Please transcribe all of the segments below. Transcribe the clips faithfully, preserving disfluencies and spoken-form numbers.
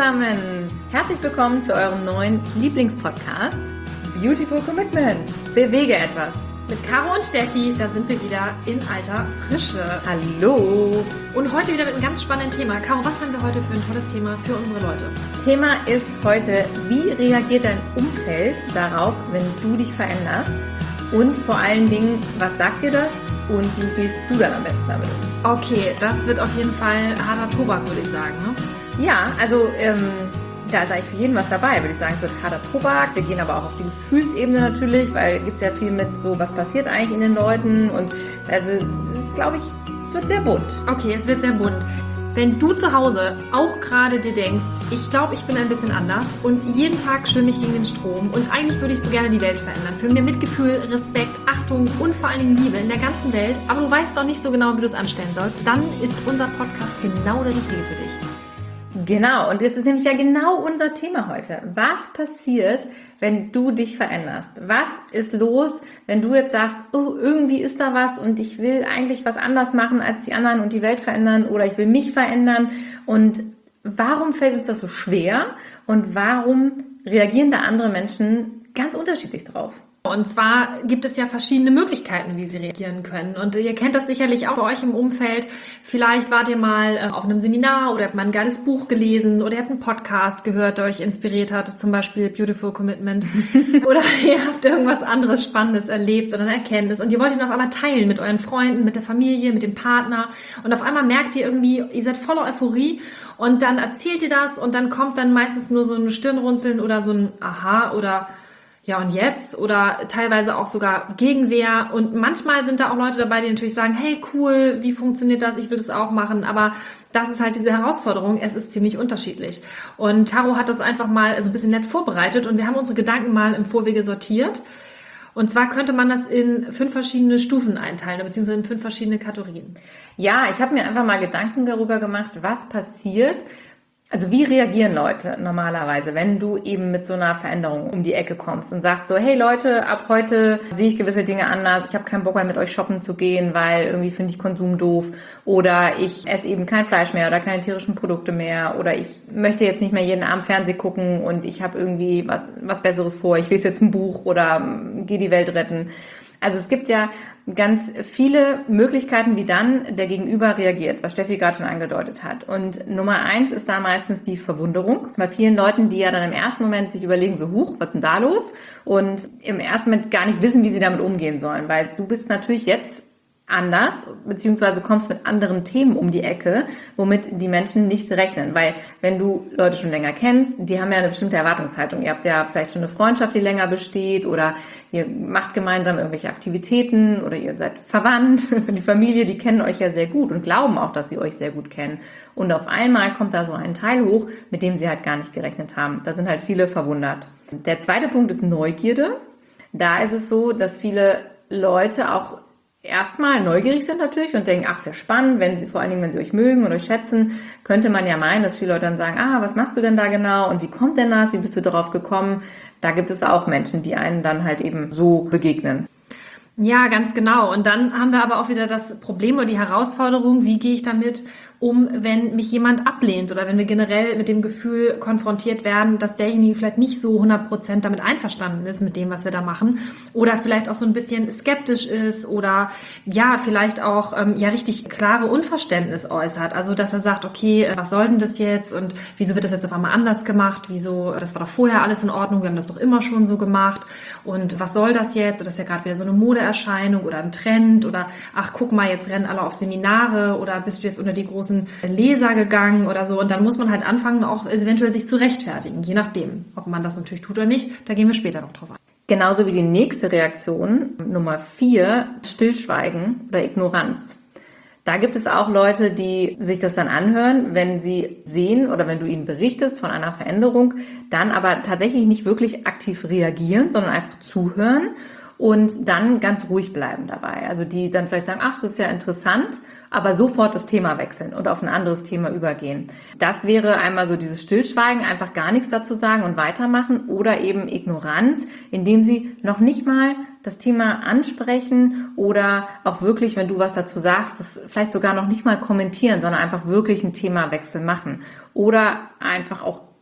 zusammen! Herzlich willkommen zu eurem neuen Lieblingspodcast Beautiful Commitment. Bewege etwas. Mit Caro und Steffi, da sind wir wieder in alter Frische. Hallo! Und heute wieder mit einem ganz spannenden Thema. Caro, was haben wir heute für ein tolles Thema für unsere Leute? Thema ist heute, wie reagiert dein Umfeld darauf, wenn du dich veränderst? Und vor allen Dingen, was sagt dir das? Und wie gehst du dann am besten damit um? Okay, das wird auf jeden Fall harter Tobak, würde ich sagen, ne? Ja, also ähm, da ist eigentlich für jeden was dabei, würde ich sagen. Es wird harter Tobak. Wir gehen aber auch auf die Gefühlsebene natürlich, weil es gibt ja viel mit so, was passiert eigentlich in den Leuten. Und also, glaube ich, es wird sehr bunt. Okay, es wird sehr bunt. Wenn du zu Hause auch gerade dir denkst, ich glaube, ich bin ein bisschen anders und jeden Tag schwimme ich gegen den Strom und eigentlich würde ich so gerne die Welt verändern. Für mehr Mitgefühl, Respekt, Achtung und vor allen Dingen Liebe in der ganzen Welt, aber du weißt doch nicht so genau, wie du es anstellen sollst, dann ist unser Podcast genau der richtige für dich. Genau, und das ist nämlich ja genau unser Thema heute. Was passiert, wenn du dich veränderst? Was ist los, wenn du jetzt sagst, oh, irgendwie ist da was und ich will eigentlich was anders machen als die anderen und die Welt verändern oder ich will mich verändern? Und warum fällt uns das so schwer und warum reagieren da andere Menschen ganz unterschiedlich drauf? Und zwar gibt es ja verschiedene Möglichkeiten, wie sie reagieren können. Und ihr kennt das sicherlich auch bei euch im Umfeld. Vielleicht wart ihr mal auf einem Seminar oder habt mal ein geiles Buch gelesen oder ihr habt einen Podcast gehört, der euch inspiriert hat, zum Beispiel Beautiful Commitment. Oder ihr habt irgendwas anderes Spannendes erlebt oder eine Erkenntnis und ihr wollt ihn auf einmal teilen mit euren Freunden, mit der Familie, mit dem Partner. Und auf einmal merkt ihr irgendwie, ihr seid voller Euphorie und dann erzählt ihr das und dann kommt dann meistens nur so ein Stirnrunzeln oder so ein Aha oder ja, und jetzt? Oder teilweise auch sogar Gegenwehr. Und manchmal sind da auch Leute dabei, die natürlich sagen, hey, cool, wie funktioniert das? Ich will das auch machen. Aber das ist halt diese Herausforderung. Es ist ziemlich unterschiedlich. Und Caro hat das einfach mal so ein bisschen nett vorbereitet. Und wir haben unsere Gedanken mal im Vorwege sortiert. Und zwar könnte man das in fünf verschiedene Stufen einteilen, beziehungsweise in fünf verschiedene Kategorien. Ja, ich habe mir einfach mal Gedanken darüber gemacht, was passiert. Also wie reagieren Leute normalerweise, wenn du eben mit so einer Veränderung um die Ecke kommst und sagst so, hey Leute, ab heute sehe ich gewisse Dinge anders, ich habe keinen Bock mehr mit euch shoppen zu gehen, weil irgendwie finde ich Konsum doof oder ich esse eben kein Fleisch mehr oder keine tierischen Produkte mehr oder ich möchte jetzt nicht mehr jeden Abend Fernsehen gucken und ich habe irgendwie was, was Besseres vor, ich lese jetzt ein Buch oder gehe die Welt retten. Also es gibt ja ganz viele Möglichkeiten, wie dann der Gegenüber reagiert, was Steffi gerade schon angedeutet hat. Und Nummer eins ist da meistens die Verwunderung. Bei vielen Leuten, die ja dann im ersten Moment sich überlegen, so huch, was ist denn da los? Und im ersten Moment gar nicht wissen, wie sie damit umgehen sollen, weil du bist natürlich jetzt anders, beziehungsweise kommst mit anderen Themen um die Ecke, womit die Menschen nicht rechnen. Weil wenn du Leute schon länger kennst, die haben ja eine bestimmte Erwartungshaltung. Ihr habt ja vielleicht schon eine Freundschaft, die länger besteht oder ihr macht gemeinsam irgendwelche Aktivitäten oder ihr seid verwandt. Die Familie, die kennen euch ja sehr gut und glauben auch, dass sie euch sehr gut kennen. Und auf einmal kommt da so ein Teil hoch, mit dem sie halt gar nicht gerechnet haben. Da sind halt viele verwundert. Der zweite Punkt ist Neugierde. Da ist es so, dass viele Leute auch erstmal neugierig sind natürlich und denken, ach, sehr spannend, wenn sie, vor allen Dingen, wenn sie euch mögen und euch schätzen, könnte man ja meinen, dass viele Leute dann sagen, ah, was machst du denn da genau und wie kommt denn das, wie bist du darauf gekommen? Da gibt es auch Menschen, die einen dann halt eben so begegnen. Ja, ganz genau. Und dann haben wir aber auch wieder das Problem oder die Herausforderung, wie gehe ich damit um, wenn mich jemand ablehnt oder wenn wir generell mit dem Gefühl konfrontiert werden, dass derjenige vielleicht nicht so hundert Prozent damit einverstanden ist mit dem, was wir da machen oder vielleicht auch so ein bisschen skeptisch ist oder ja, vielleicht auch ähm, ja richtig klare Unverständnis äußert. Also, dass er sagt, okay, was soll denn das jetzt und wieso wird das jetzt auf einmal anders gemacht? Wieso, das war doch vorher alles in Ordnung, wir haben das doch immer schon so gemacht und was soll das jetzt? Das ist ja gerade wieder so eine Modeerscheinung oder ein Trend oder ach, guck mal, jetzt rennen alle auf Seminare oder bist du jetzt unter die großen Leser gegangen oder so und dann muss man halt anfangen, auch eventuell sich zu rechtfertigen, je nachdem, ob man das natürlich tut oder nicht, da gehen wir später noch drauf ein. Genauso wie die nächste Reaktion, Nummer vier, Stillschweigen oder Ignoranz. Da gibt es auch Leute, die sich das dann anhören, wenn sie sehen oder wenn du ihnen berichtest von einer Veränderung, dann aber tatsächlich nicht wirklich aktiv reagieren, sondern einfach zuhören und dann ganz ruhig bleiben dabei. Also die dann vielleicht sagen, ach, das ist ja interessant, aber sofort das Thema wechseln und auf ein anderes Thema übergehen. Das wäre einmal so dieses Stillschweigen, einfach gar nichts dazu sagen und weitermachen oder eben Ignoranz, indem sie noch nicht mal das Thema ansprechen oder auch wirklich, wenn du was dazu sagst, das vielleicht sogar noch nicht mal kommentieren, sondern einfach wirklich einen Themawechsel machen oder einfach auch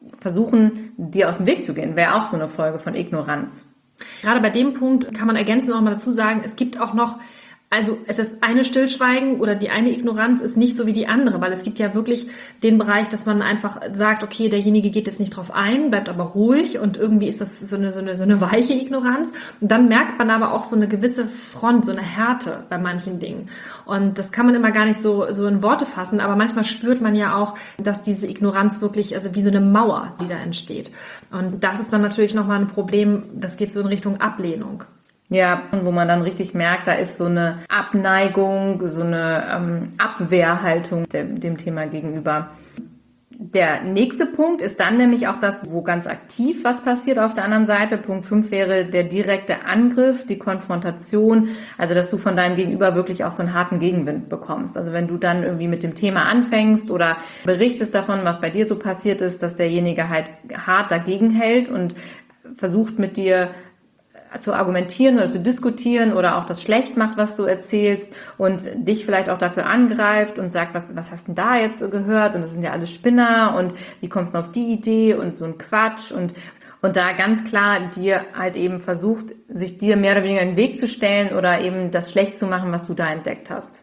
versuchen, dir aus dem Weg zu gehen. Wäre auch so eine Folge von Ignoranz. Gerade bei dem Punkt kann man ergänzend noch mal dazu sagen, es gibt auch noch, also es ist eine Stillschweigen oder die eine Ignoranz ist nicht so wie die andere, weil es gibt ja wirklich den Bereich, dass man einfach sagt, okay, derjenige geht jetzt nicht drauf ein, bleibt aber ruhig und irgendwie ist das so eine, so eine, so eine weiche Ignoranz. Und dann merkt man aber auch so eine gewisse Front, so eine Härte bei manchen Dingen. Und das kann man immer gar nicht so, so in Worte fassen, aber manchmal spürt man ja auch, dass diese Ignoranz wirklich, also wie so eine Mauer, die da entsteht. Und das ist dann natürlich nochmal ein Problem, das geht so in Richtung Ablehnung. Ja, wo man dann richtig merkt, da ist so eine Abneigung, so eine ähm, Abwehrhaltung dem, dem Thema gegenüber. Der nächste Punkt ist dann nämlich auch das, wo ganz aktiv was passiert auf der anderen Seite. Punkt fünf wäre der direkte Angriff, die Konfrontation, also dass du von deinem Gegenüber wirklich auch so einen harten Gegenwind bekommst. Also wenn du dann irgendwie mit dem Thema anfängst oder berichtest davon, was bei dir so passiert ist, dass derjenige halt hart dagegen hält und versucht mit dir zu argumentieren oder zu diskutieren oder auch das schlecht macht, was du erzählst und dich vielleicht auch dafür angreift und sagt, was, was hast denn da jetzt so gehört und das sind ja alles Spinner und wie kommst du auf die Idee und so ein Quatsch und und da ganz klar dir halt eben versucht, sich dir mehr oder weniger in den Weg zu stellen oder eben das schlecht zu machen, was du da entdeckt hast.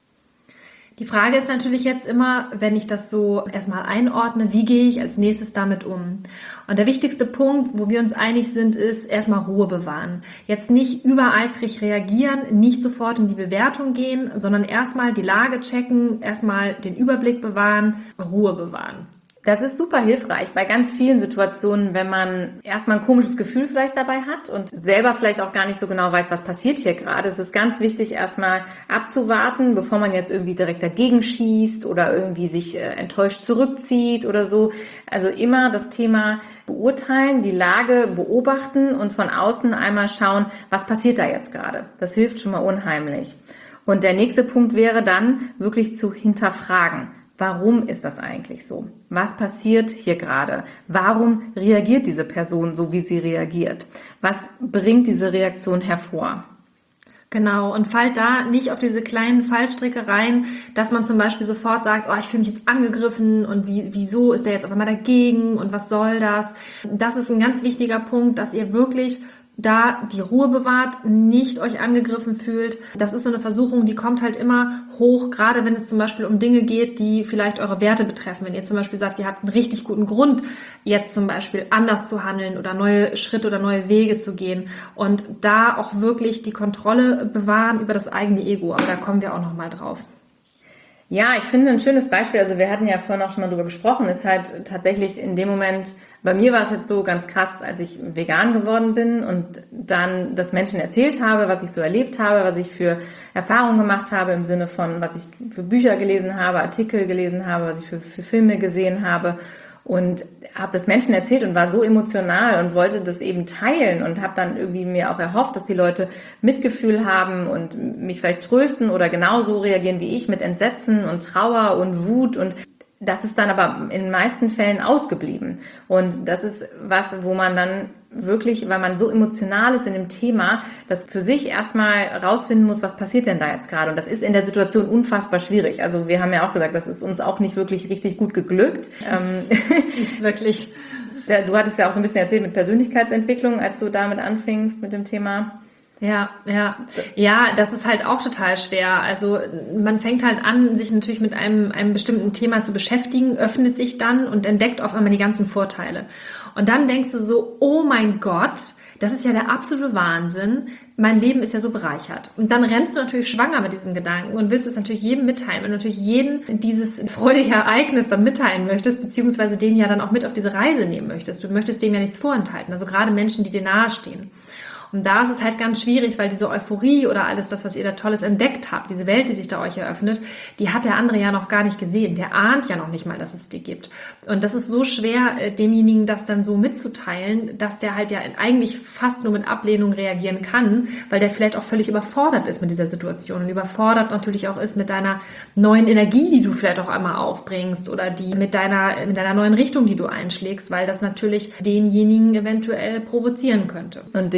Die Frage ist natürlich jetzt immer, wenn ich das so erstmal einordne, wie gehe ich als nächstes damit um? Und der wichtigste Punkt, wo wir uns einig sind, ist erstmal Ruhe bewahren. Jetzt nicht übereifrig reagieren, nicht sofort in die Bewertung gehen, sondern erstmal die Lage checken, erstmal den Überblick bewahren, Ruhe bewahren. Das ist super hilfreich bei ganz vielen Situationen, wenn man erstmal ein komisches Gefühl vielleicht dabei hat und selber vielleicht auch gar nicht so genau weiß, was passiert hier gerade. Es ist ganz wichtig, erstmal abzuwarten, bevor man jetzt irgendwie direkt dagegen schießt oder irgendwie sich äh, enttäuscht zurückzieht oder so. Also immer das Thema beurteilen, die Lage beobachten und von außen einmal schauen, was passiert da jetzt gerade. Das hilft schon mal unheimlich. Und der nächste Punkt wäre dann wirklich zu hinterfragen. Warum ist das eigentlich so? Was passiert hier gerade? Warum reagiert diese Person so, wie sie reagiert? Was bringt diese Reaktion hervor? Genau, und fallt da nicht auf diese kleinen Fallstricke rein, dass man zum Beispiel sofort sagt, oh, ich fühle mich jetzt angegriffen und wie, wieso ist der jetzt auf einmal dagegen und was soll das? Das ist ein ganz wichtiger Punkt, dass ihr wirklich da die Ruhe bewahrt, nicht euch angegriffen fühlt. Das ist so eine Versuchung, die kommt halt immer hoch, gerade wenn es zum Beispiel um Dinge geht, die vielleicht eure Werte betreffen. Wenn ihr zum Beispiel sagt, ihr habt einen richtig guten Grund, jetzt zum Beispiel anders zu handeln oder neue Schritte oder neue Wege zu gehen und da auch wirklich die Kontrolle bewahren über das eigene Ego. Aber da kommen wir auch nochmal drauf. Ja, ich finde ein schönes Beispiel, also wir hatten ja vorhin auch schon mal drüber gesprochen, ist halt tatsächlich in dem Moment, bei mir war es jetzt so ganz krass, als ich vegan geworden bin und dann das Menschen erzählt habe, was ich so erlebt habe, was ich für Erfahrungen gemacht habe im Sinne von, was ich für Bücher gelesen habe, Artikel gelesen habe, was ich für, für Filme gesehen habe und habe das Menschen erzählt und war so emotional und wollte das eben teilen und habe dann irgendwie mir auch erhofft, dass die Leute Mitgefühl haben und mich vielleicht trösten oder genauso reagieren wie ich mit Entsetzen und Trauer und Wut und das ist dann aber in den meisten Fällen ausgeblieben. Und das ist was, wo man dann wirklich, weil man so emotional ist in dem Thema, das für sich erstmal rausfinden muss, was passiert denn da jetzt gerade. Und das ist in der Situation unfassbar schwierig. Also wir haben ja auch gesagt, das ist uns auch nicht wirklich richtig gut geglückt. Ähm, wirklich. Du hattest ja auch so ein bisschen erzählt mit Persönlichkeitsentwicklung, als du damit anfingst mit dem Thema. Ja, ja, ja, das ist halt auch total schwer. Also man fängt halt an, sich natürlich mit einem, einem bestimmten Thema zu beschäftigen, öffnet sich dann und entdeckt auf einmal die ganzen Vorteile. Und dann denkst du so, oh mein Gott, das ist ja der absolute Wahnsinn. Mein Leben ist ja so bereichert. Und dann rennst du natürlich schwanger mit diesem Gedanken und willst es natürlich jedem mitteilen. Wenn du natürlich jeden dieses freudige Ereignis dann mitteilen möchtest, beziehungsweise den ja dann auch mit auf diese Reise nehmen möchtest. Du möchtest dem ja nichts vorenthalten. Also gerade Menschen, die dir nahestehen. Und da ist es halt ganz schwierig, weil diese Euphorie oder alles das, was ihr da Tolles entdeckt habt, diese Welt, die sich da euch eröffnet, die hat der andere ja noch gar nicht gesehen. Der ahnt ja noch nicht mal, dass es die gibt. Und das ist so schwer, demjenigen das dann so mitzuteilen, dass der halt ja eigentlich fast nur mit Ablehnung reagieren kann, weil der vielleicht auch völlig überfordert ist mit dieser Situation und überfordert natürlich auch ist mit deiner neuen Energie, die du vielleicht auch einmal aufbringst oder die mit deiner, mit deiner neuen Richtung, die du einschlägst, weil das natürlich denjenigen eventuell provozieren könnte. Und ich denke,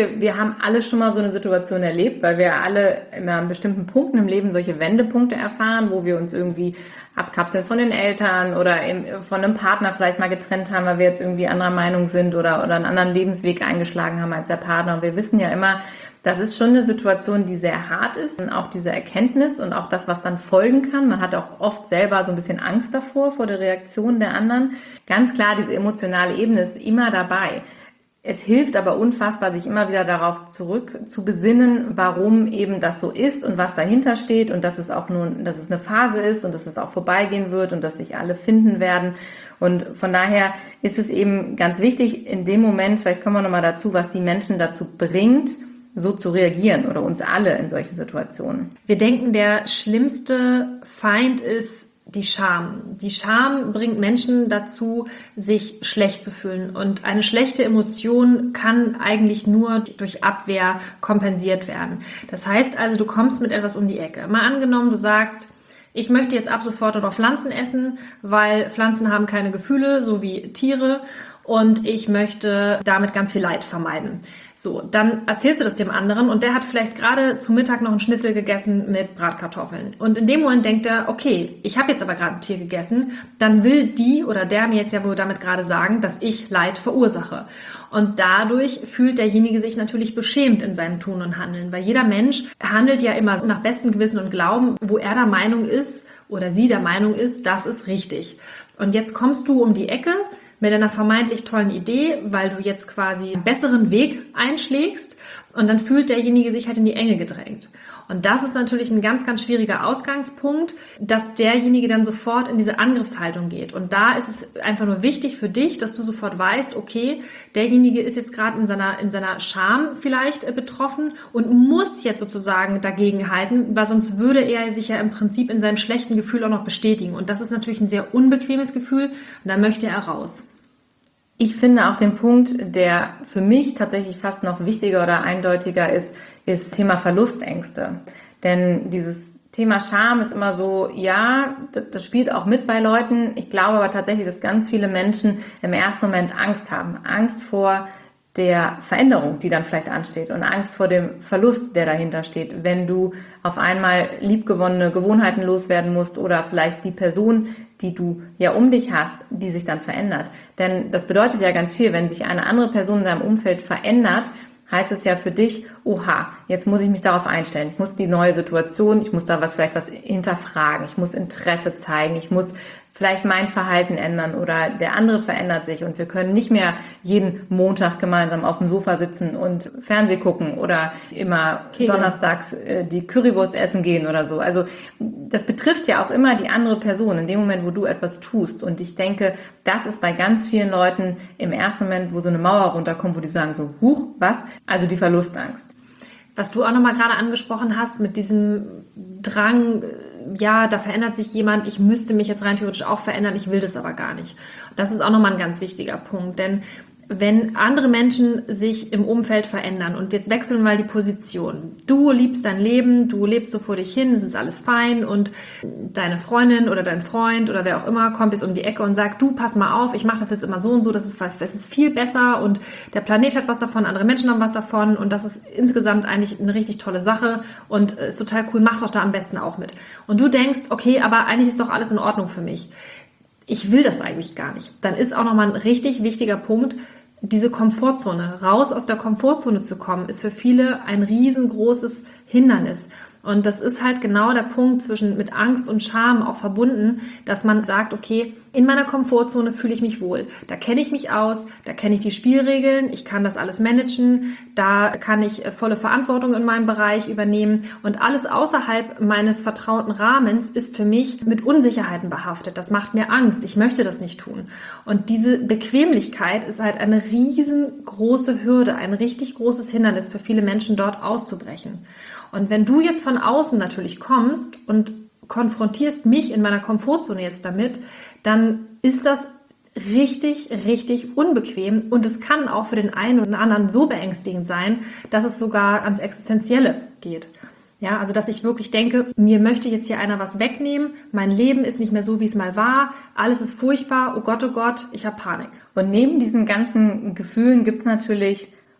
denke, wir haben alle schon mal so eine Situation erlebt, weil wir alle immer an bestimmten Punkten im Leben solche Wendepunkte erfahren, wo wir uns irgendwie abkapseln von den Eltern oder von einem Partner vielleicht mal getrennt haben, weil wir jetzt irgendwie anderer Meinung sind oder, oder einen anderen Lebensweg eingeschlagen haben als der Partner. Und wir wissen ja immer, das ist schon eine Situation, die sehr hart ist. Und auch diese Erkenntnis und auch das, was dann folgen kann. Man hat auch oft selber so ein bisschen Angst davor, vor der Reaktion der anderen. Ganz klar, diese emotionale Ebene ist immer dabei. Es hilft aber unfassbar, sich immer wieder darauf zurück zu besinnen, warum eben das so ist und was dahinter steht und dass es auch nur, dass es eine Phase ist und dass es auch vorbeigehen wird und dass sich alle finden werden. Und von daher ist es eben ganz wichtig, in dem Moment, vielleicht kommen wir nochmal dazu, was die Menschen dazu bringt, so zu reagieren oder uns alle in solchen Situationen. Wir denken, der schlimmste Feind ist die Scham. Die Scham bringt Menschen dazu, sich schlecht zu fühlen. Und eine schlechte Emotion kann eigentlich nur durch Abwehr kompensiert werden. Das heißt also, du kommst mit etwas um die Ecke. Mal angenommen, du sagst, ich möchte jetzt ab sofort nur noch Pflanzen essen, weil Pflanzen haben keine Gefühle, so wie Tiere. Und ich möchte damit ganz viel Leid vermeiden. So, dann erzählst du das dem anderen und der hat vielleicht gerade zu Mittag noch einen Schnitzel gegessen mit Bratkartoffeln. Und in dem Moment denkt er, okay, ich habe jetzt aber gerade ein Tier gegessen, dann will die oder der mir jetzt ja wohl damit gerade sagen, dass ich Leid verursache. Und dadurch fühlt derjenige sich natürlich beschämt in seinem Tun und Handeln, weil jeder Mensch handelt ja immer nach bestem Gewissen und Glauben, wo er der Meinung ist oder sie der Meinung ist, das ist richtig. Und jetzt kommst du um die Ecke mit einer vermeintlich tollen Idee, weil du jetzt quasi einen besseren Weg einschlägst und dann fühlt derjenige sich halt in die Enge gedrängt. Und das ist natürlich ein ganz, ganz schwieriger Ausgangspunkt, dass derjenige dann sofort in diese Angriffshaltung geht. Und da ist es einfach nur wichtig für dich, dass du sofort weißt, okay, derjenige ist jetzt gerade in seiner, in seiner Scham vielleicht betroffen und muss jetzt sozusagen dagegen halten, weil sonst würde er sich ja im Prinzip in seinem schlechten Gefühl auch noch bestätigen. Und das ist natürlich ein sehr unbequemes Gefühl und da möchte er raus. Ich finde auch den Punkt, der für mich tatsächlich fast noch wichtiger oder eindeutiger ist, ist Thema Verlustängste. Denn dieses Thema Scham ist immer so, ja, das spielt auch mit bei Leuten. Ich glaube aber tatsächlich, dass ganz viele Menschen im ersten Moment Angst haben. Angst vor der Veränderung, die dann vielleicht ansteht und Angst vor dem Verlust, der dahinter steht, wenn du auf einmal liebgewonnene Gewohnheiten loswerden musst oder vielleicht die Person, die du ja um dich hast, die sich dann verändert. Denn das bedeutet ja ganz viel, wenn sich eine andere Person in deinem Umfeld verändert, heißt es ja für dich, oha, jetzt muss ich mich darauf einstellen. Ich muss die neue Situation, ich muss da was vielleicht was hinterfragen, ich muss Interesse zeigen, ich muss vielleicht mein Verhalten ändern oder der andere verändert sich und wir können nicht mehr jeden Montag gemeinsam auf dem Sofa sitzen und Fernseh gucken oder immer okay, donnerstags äh, die Currywurst essen gehen oder so. Also das betrifft ja auch immer die andere Person in dem Moment, wo du etwas tust. Und ich denke, das ist bei ganz vielen Leuten im ersten Moment, wo so eine Mauer runterkommt, wo die sagen so, huch, was? Also die Verlustangst. Was du auch nochmal gerade angesprochen hast mit diesem Drang, ja, da verändert sich jemand, ich müsste mich jetzt rein theoretisch auch verändern, ich will das aber gar nicht. Das ist auch nochmal ein ganz wichtiger Punkt, denn wenn andere Menschen sich im Umfeld verändern und jetzt wechseln mal die Position. Du liebst dein Leben, du lebst so vor dich hin, es ist alles fein und deine Freundin oder dein Freund oder wer auch immer kommt jetzt um die Ecke und sagt, du, pass mal auf, ich mache das jetzt immer so und so, das ist, das ist viel besser und der Planet hat was davon, andere Menschen haben was davon und das ist insgesamt eigentlich eine richtig tolle Sache und ist total cool, mach doch da am besten auch mit. Und du denkst, okay, aber eigentlich ist doch alles in Ordnung für mich. Ich will das eigentlich gar nicht. Dann ist auch nochmal ein richtig wichtiger Punkt, diese Komfortzone, raus aus der Komfortzone zu kommen, ist für viele ein riesengroßes Hindernis. Und das ist halt genau der Punkt zwischen mit Angst und Scham auch verbunden, dass man sagt, okay, in meiner Komfortzone fühle ich mich wohl. Da kenne ich mich aus, da kenne ich die Spielregeln, ich kann das alles managen, da kann ich volle Verantwortung in meinem Bereich übernehmen und alles außerhalb meines vertrauten Rahmens ist für mich mit Unsicherheiten behaftet. Das macht mir Angst, ich möchte das nicht tun. Und diese Bequemlichkeit ist halt eine riesengroße Hürde, ein richtig großes Hindernis für viele Menschen, dort auszubrechen. Und wenn du jetzt von außen natürlich kommst und konfrontierst mich in meiner Komfortzone jetzt damit, dann ist das richtig, richtig unbequem und es kann auch für den einen oder anderen so beängstigend sein, dass es sogar ans Existenzielle geht. Ja, also dass ich wirklich denke, mir möchte jetzt hier einer was wegnehmen, mein Leben ist nicht mehr so, wie es mal war, alles ist furchtbar, oh Gott, oh Gott, ich habe Panik. Und neben diesen ganzen Gefühlen gibt es natürlich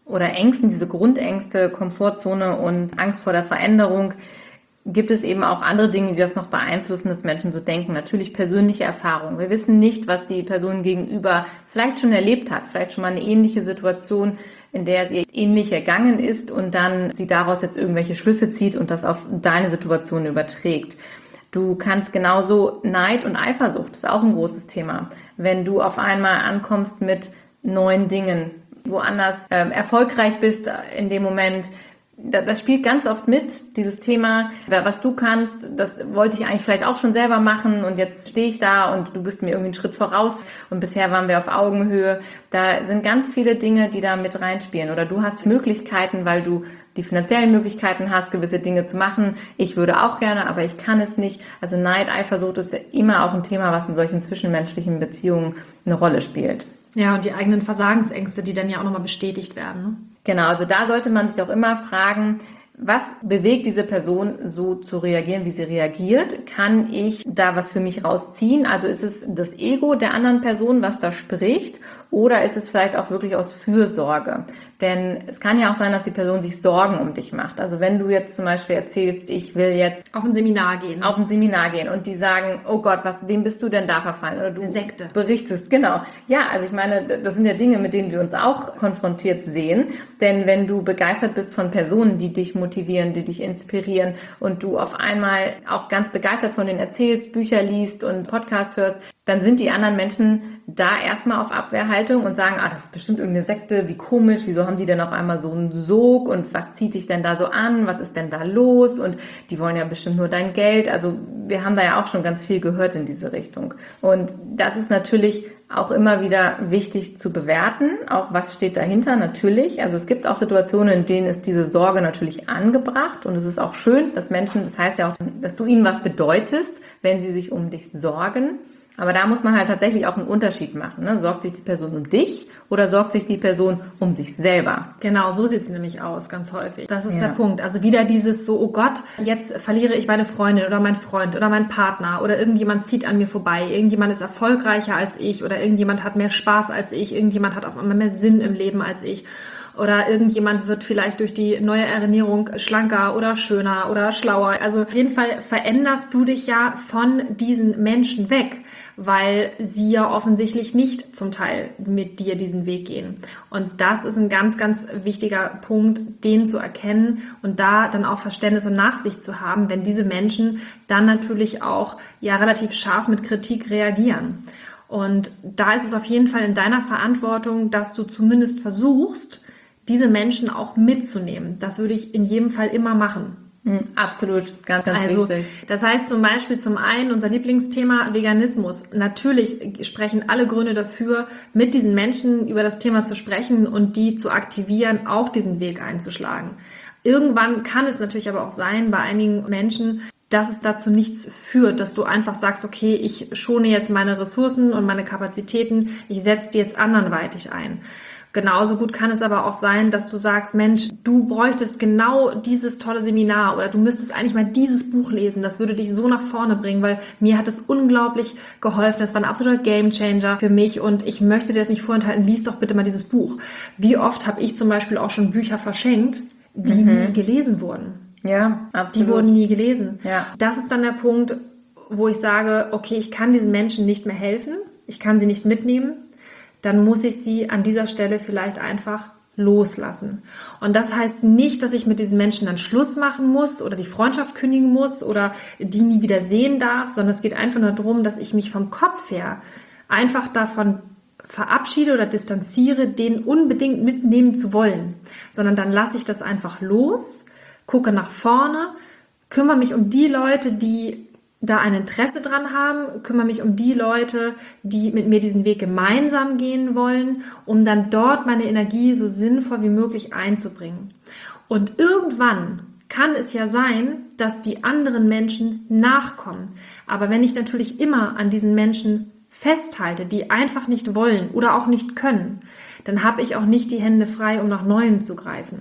oder Ängsten, diese Grundängste, Komfortzone und Angst vor der Veränderung, gibt es eben auch andere Dinge, die das noch beeinflussen, dass Menschen so denken. Natürlich persönliche Erfahrungen. Wir wissen nicht, was die Person gegenüber vielleicht schon erlebt hat, vielleicht schon mal eine ähnliche Situation, in der es ihr ähnlich ergangen ist und dann sie daraus jetzt irgendwelche Schlüsse zieht und das auf deine Situation überträgt. Du kannst genauso Neid und Eifersucht, das ist auch ein großes Thema. Wenn du auf einmal ankommst mit neuen Dingen, woanders ähm, erfolgreich bist in dem Moment, das spielt ganz oft mit, dieses Thema, was du kannst, das wollte ich eigentlich vielleicht auch schon selber machen und jetzt stehe ich da und du bist mir irgendwie einen Schritt voraus und bisher waren wir auf Augenhöhe. Da sind ganz viele Dinge, die da mit reinspielen. Oder du hast Möglichkeiten, weil du die finanziellen Möglichkeiten hast, gewisse Dinge zu machen. Ich würde auch gerne, aber ich kann es nicht. Also Neid, Eifersucht ist ja immer auch ein Thema, was in solchen zwischenmenschlichen Beziehungen eine Rolle spielt. Ja, und die eigenen Versagensängste, die dann ja auch nochmal bestätigt werden, ne? Genau, also da sollte man sich auch immer fragen, was bewegt diese Person so zu reagieren, wie sie reagiert? Kann ich da was für mich rausziehen? Also ist es das Ego der anderen Person, was da spricht? Oder ist es vielleicht auch wirklich aus Fürsorge? Denn es kann ja auch sein, dass die Person sich Sorgen um dich macht. Also wenn du jetzt zum Beispiel erzählst, ich will jetzt auf ein Seminar gehen. Auf ein Seminar gehen und die sagen, oh Gott, was, wem bist du denn da verfallen? Oder du Eine Sekte. Berichtest, genau. Ja, also ich meine, das sind ja Dinge, mit denen wir uns auch konfrontiert sehen. Denn wenn du begeistert bist von Personen, die dich motivieren, die dich inspirieren und du auf einmal auch ganz begeistert von denen erzählst, Bücher liest und Podcasts hörst, dann sind die anderen Menschen da erstmal auf Abwehrhaltung und sagen, ah, das ist bestimmt irgendeine Sekte, wie komisch, wieso haben die denn auf einmal so einen Sog und was zieht dich denn da so an, was ist denn da los und die wollen ja bestimmt nur dein Geld. Also wir haben da ja auch schon ganz viel gehört in diese Richtung. Und das ist natürlich auch immer wieder wichtig zu bewerten, auch was steht dahinter natürlich. Also es gibt auch Situationen, in denen ist diese Sorge natürlich angebracht und es ist auch schön, dass Menschen, das heißt ja auch, dass du ihnen was bedeutest, wenn sie sich um dich sorgen. Aber da muss man halt tatsächlich auch einen Unterschied machen. Ne? Sorgt sich die Person um dich oder sorgt sich die Person um sich selber? Genau, so sieht es nämlich aus, ganz häufig. Das ist Ja. der Punkt. Also wieder dieses so, oh Gott, jetzt verliere ich meine Freundin oder meinen Freund oder meinen Partner oder irgendjemand zieht an mir vorbei, irgendjemand ist erfolgreicher als ich oder irgendjemand hat mehr Spaß als ich, irgendjemand hat auf einmal mehr Sinn im Leben als ich. Oder irgendjemand wird vielleicht durch die neue Ernährung schlanker oder schöner oder schlauer. Also auf jeden Fall veränderst du dich ja von diesen Menschen weg, weil sie ja offensichtlich nicht zum Teil mit dir diesen Weg gehen. Und das ist ein ganz, ganz wichtiger Punkt, den zu erkennen und da dann auch Verständnis und Nachsicht zu haben, wenn diese Menschen dann natürlich auch ja relativ scharf mit Kritik reagieren. Und da ist es auf jeden Fall in deiner Verantwortung, dass du zumindest versuchst, diese Menschen auch mitzunehmen. Das würde ich in jedem Fall immer machen. Absolut, ganz, ganz also, wichtig. Das heißt zum Beispiel zum einen unser Lieblingsthema Veganismus. Natürlich sprechen alle Gründe dafür, mit diesen Menschen über das Thema zu sprechen und die zu aktivieren, auch diesen Weg einzuschlagen. Irgendwann kann es natürlich aber auch sein, bei einigen Menschen, dass es dazu nichts führt, dass du einfach sagst, okay, ich schone jetzt meine Ressourcen und meine Kapazitäten, ich setze die jetzt anderweitig ein. Genauso gut kann es aber auch sein, dass du sagst, Mensch, du bräuchtest genau dieses tolle Seminar oder du müsstest eigentlich mal dieses Buch lesen. Das würde dich so nach vorne bringen, weil mir hat es unglaublich geholfen. Das war ein absoluter Gamechanger für mich und ich möchte dir das nicht vorenthalten. Lies doch bitte mal dieses Buch. Wie oft habe ich zum Beispiel auch schon Bücher verschenkt, die mhm. nie gelesen wurden? Ja, absolut. Die wurden nie gelesen. Ja. Das ist dann der Punkt, wo ich sage, okay, ich kann diesen Menschen nicht mehr helfen. Ich kann sie nicht mitnehmen. Dann muss ich sie an dieser Stelle vielleicht einfach loslassen. Und das heißt nicht, dass ich mit diesen Menschen dann Schluss machen muss oder die Freundschaft kündigen muss oder die nie wieder sehen darf, sondern es geht einfach nur darum, dass ich mich vom Kopf her einfach davon verabschiede oder distanziere, den unbedingt mitnehmen zu wollen, sondern dann lasse ich das einfach los, gucke nach vorne, kümmere mich um die Leute, die da ein Interesse dran haben, kümmere mich um die Leute, die mit mir diesen Weg gemeinsam gehen wollen, um dann dort meine Energie so sinnvoll wie möglich einzubringen. Und irgendwann kann es ja sein, dass die anderen Menschen nachkommen. Aber wenn ich natürlich immer an diesen Menschen festhalte, die einfach nicht wollen oder auch nicht können, dann habe ich auch nicht die Hände frei, um nach Neuen zu greifen.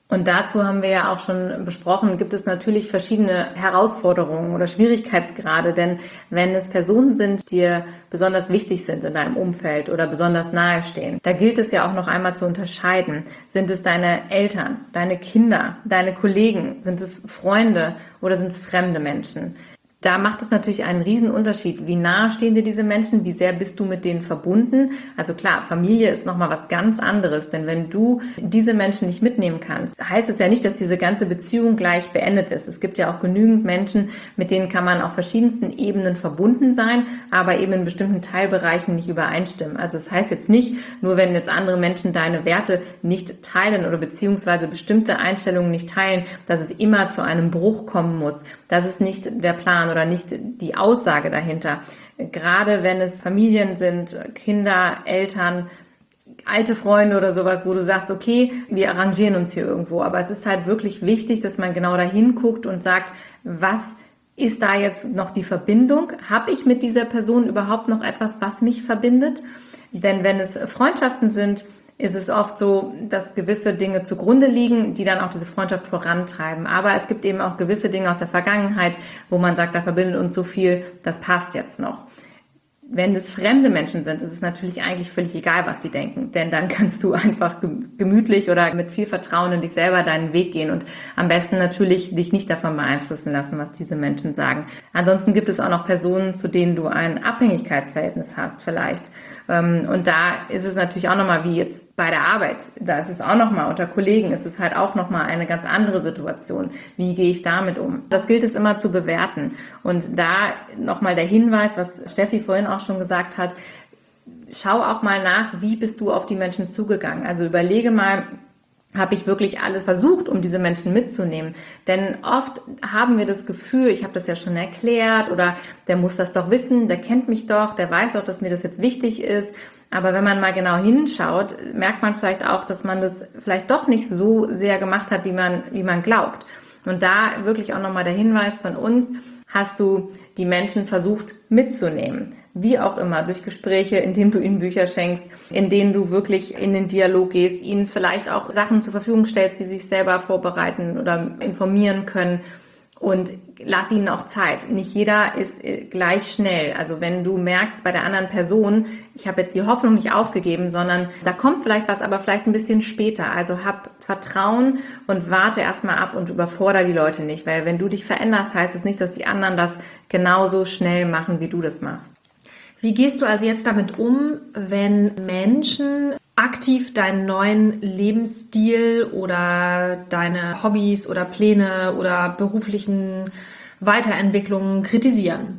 Und dazu haben wir ja auch schon besprochen, gibt es natürlich verschiedene Herausforderungen oder Schwierigkeitsgrade, denn wenn es Personen sind, die dir besonders wichtig sind in deinem Umfeld oder besonders nahe stehen, da gilt es ja auch noch einmal zu unterscheiden. Sind es deine Eltern, deine Kinder, deine Kollegen, sind es Freunde oder sind es fremde Menschen? Da macht es natürlich einen riesen Unterschied. Wie nahe stehen dir diese Menschen? Wie sehr bist du mit denen verbunden? Also klar, Familie ist nochmal was ganz anderes. Denn wenn du diese Menschen nicht mitnehmen kannst, heißt es ja nicht, dass diese ganze Beziehung gleich beendet ist. Es gibt ja auch genügend Menschen, mit denen kann man auf verschiedensten Ebenen verbunden sein, aber eben in bestimmten Teilbereichen nicht übereinstimmen. Also das heißt jetzt nicht, nur wenn jetzt andere Menschen deine Werte nicht teilen oder beziehungsweise bestimmte Einstellungen nicht teilen, dass es immer zu einem Bruch kommen muss. Das ist nicht der Plan oder nicht die Aussage dahinter. Gerade wenn es Familien sind, Kinder, Eltern, alte Freunde oder sowas, wo du sagst, okay, wir arrangieren uns hier irgendwo. Aber es ist halt wirklich wichtig, dass man genau dahin guckt und sagt, was ist da jetzt noch die Verbindung? Habe ich mit dieser Person überhaupt noch etwas, was mich verbindet? Denn wenn es Freundschaften sind, ist es oft so, dass gewisse Dinge zugrunde liegen, die dann auch diese Freundschaft vorantreiben. Aber es gibt eben auch gewisse Dinge aus der Vergangenheit, wo man sagt, da verbindet uns so viel, das passt jetzt noch. Wenn es fremde Menschen sind, ist es natürlich eigentlich völlig egal, was sie denken. Denn dann kannst du einfach gemütlich oder mit viel Vertrauen in dich selber deinen Weg gehen und am besten natürlich dich nicht davon beeinflussen lassen, was diese Menschen sagen. Ansonsten gibt es auch noch Personen, zu denen du ein Abhängigkeitsverhältnis hast vielleicht. Und da ist es natürlich auch nochmal wie jetzt bei der Arbeit. Da ist es auch nochmal unter Kollegen. Es ist halt auch nochmal eine ganz andere Situation. Wie gehe ich damit um? Das gilt es immer zu bewerten. Und da nochmal der Hinweis, was Steffi vorhin auch schon gesagt hat. Schau auch mal nach, wie bist du auf die Menschen zugegangen? Also überlege mal, habe ich wirklich alles versucht, um diese Menschen mitzunehmen. Denn oft haben wir das Gefühl, ich habe das ja schon erklärt oder der muss das doch wissen, der kennt mich doch, der weiß doch, dass mir das jetzt wichtig ist. Aber wenn man mal genau hinschaut, merkt man vielleicht auch, dass man das vielleicht doch nicht so sehr gemacht hat, wie man, wie man glaubt. Und da wirklich auch nochmal der Hinweis von uns, hast du die Menschen versucht mitzunehmen. Wie auch immer, durch Gespräche, indem du ihnen Bücher schenkst, in denen du wirklich in den Dialog gehst, ihnen vielleicht auch Sachen zur Verfügung stellst, wie sie sich selber vorbereiten oder informieren können und lass ihnen auch Zeit. Nicht jeder ist gleich schnell. Also wenn du merkst bei der anderen Person, ich habe jetzt die Hoffnung nicht aufgegeben, sondern da kommt vielleicht was, aber vielleicht ein bisschen später. Also hab Vertrauen und warte erstmal ab und überfordere die Leute nicht, weil wenn du dich veränderst, heißt es nicht, dass die anderen das genauso schnell machen, wie du das machst. Wie gehst du also jetzt damit um, wenn Menschen aktiv deinen neuen Lebensstil oder deine Hobbys oder Pläne oder beruflichen Weiterentwicklungen kritisieren?